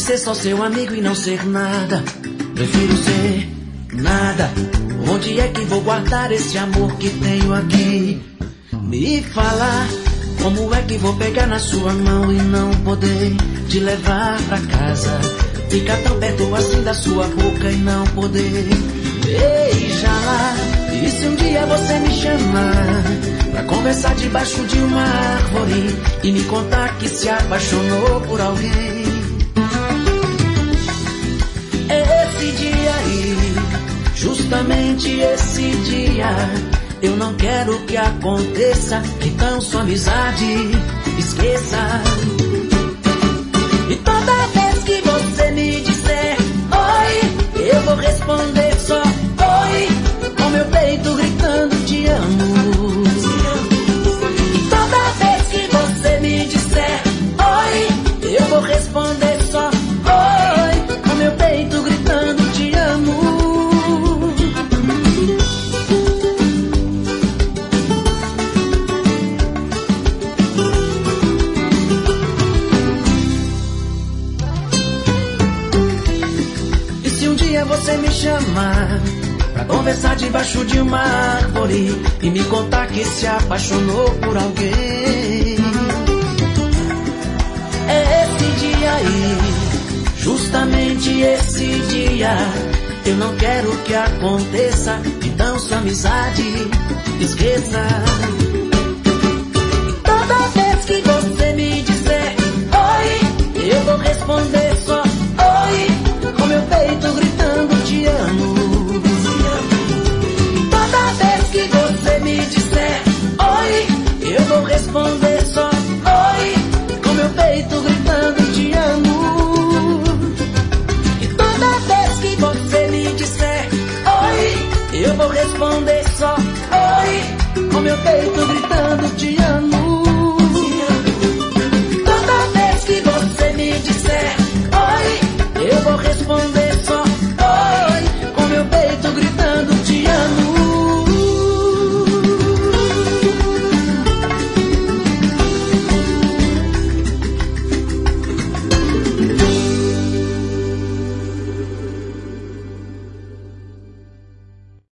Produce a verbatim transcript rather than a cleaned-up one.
ser só seu amigo e não ser nada. Prefiro ser nada. Onde é que vou guardar esse amor que tenho aqui? Me fala, como é que vou pegar na sua mão e não poder te levar pra casa? Ficar tão perto assim da sua boca e não poder beijá-la. E se um dia você me chamar pra conversar debaixo de uma árvore e me contar que se apaixonou por alguém, esse dia aí, justamente esse dia, eu não quero que aconteça. Então sua amizade esqueça. E toda vez que você me disser oi, eu vou responder só oi, com meu peito gritando te amo. E toda vez que você me disser oi, eu vou responder só oi, com meu peito gritando te amo. Você me chamar pra conversar debaixo de uma árvore e me contar que se apaixonou por alguém, é esse dia aí, justamente esse dia, eu não quero que aconteça. Então sua amizade esqueça. E toda vez que você me disser oi, eu vou responder